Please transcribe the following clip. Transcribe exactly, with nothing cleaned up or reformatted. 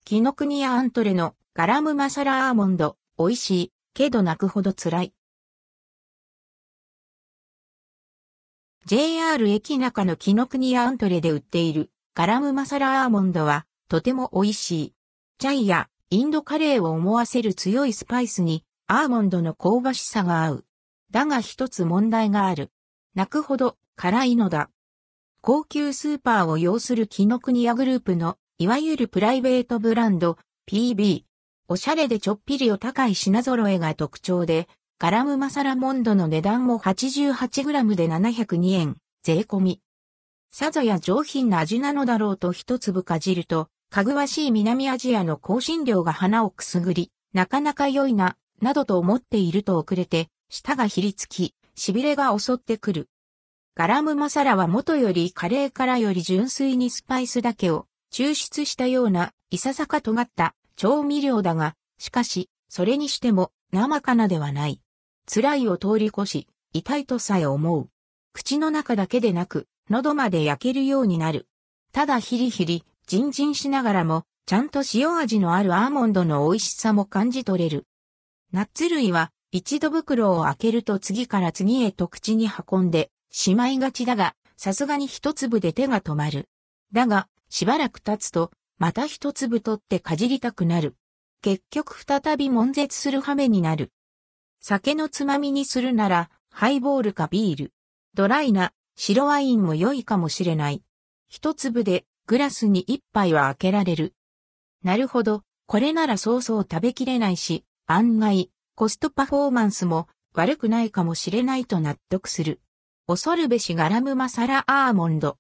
紀ノ国屋アントレのガラムマサラアーモンド、美味しい、けど泣くほど辛い。ジェイアール 駅中の紀ノ国屋アントレで売っているガラムマサラアーモンドはとても美味しい。チャイやインドカレーを思わせる強いスパイスにアーモンドの香ばしさが合う。だが一つ問題がある。泣くほど辛いのだ。高級スーパーを擁する紀ノ国屋グループのいわゆるプライベートブランド ピービー。おしゃれでちょっぴりお高い品揃えが特徴で、ガラムマサラモンドの値段も はちじゅうはちグラム でななひゃくにえん、税込み。さぞや上品な味なのだろうと一粒かじると、かぐわしい南アジアの香辛料が鼻をくすぐり、なかなか良いな、などと思っていると遅れて、舌がひりつき、痺れが襲ってくる。ガラムマサラは元よりカレーからより純粋にスパイスだけを抽出したようないささか尖った調味料だが、しかし、それにしても生かなではない。辛いを通り越し、痛いとさえ思う。口の中だけでなく、喉まで焼けるようになる。ただヒリヒリ、ジンジンしながらも、ちゃんと塩味のあるアーモンドの美味しさも感じ取れる。ナッツ類は、一度袋を開けると次から次へと口に運んでしまいがちだが、さすがに一粒で手が止まる。だが、しばらく経つと、また一粒取ってかじりたくなる。結局再び悶絶する羽目になる。酒のつまみにするなら、ハイボールかビール。ドライな白ワインも良いかもしれない。一粒でグラスに一杯は開けられる。なるほど、これならそうそう食べきれないし、案外、コストパフォーマンスも悪くないかもしれないと納得する。恐るべしガラムマサラアーモンド。